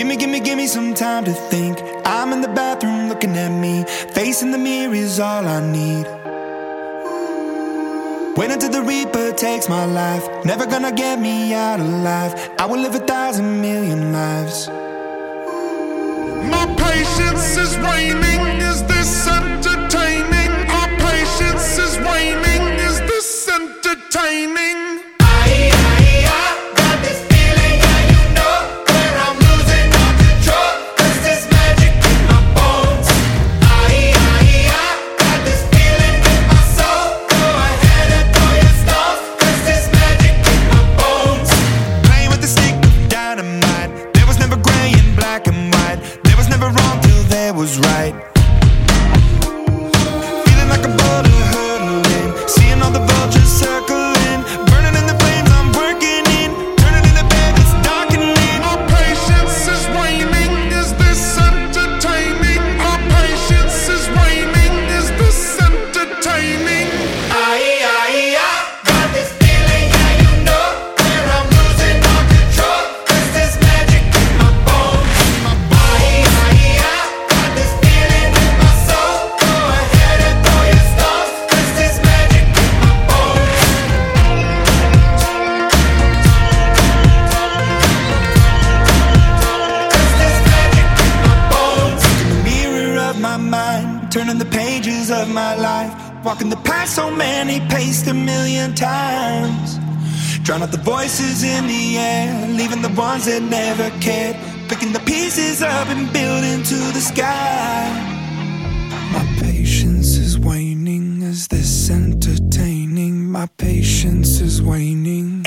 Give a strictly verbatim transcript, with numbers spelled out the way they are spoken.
Gimme, gimme, gimme some time to think. I'm in the bathroom looking at me. Facing the mirror is all I need. Wait until the Reaper takes my life. Never gonna get me out alive. I will live a thousand million lives. My patience is waning. Is this entertaining? Our patience is waning. Is this entertaining? Was right. Feeling like a boulder hurtling, seeing all the vultures circling, burning in the flames I'm working in, turning in the bed it's darkening. Our patience is waning. Is this entertaining? Our patience is waning. Is this entertaining? Aye, aye, I got this feeling, yeah, you know, where I'm losing all control. Cause there's magic in my bones. Aye, aye, I turning the pages of my life, walking the path so many paced a million times. Drown out the voices in the air, leaving the ones that never cared, picking the pieces up and building to the sky. My patience is waning. Is this entertaining? My patience is waning.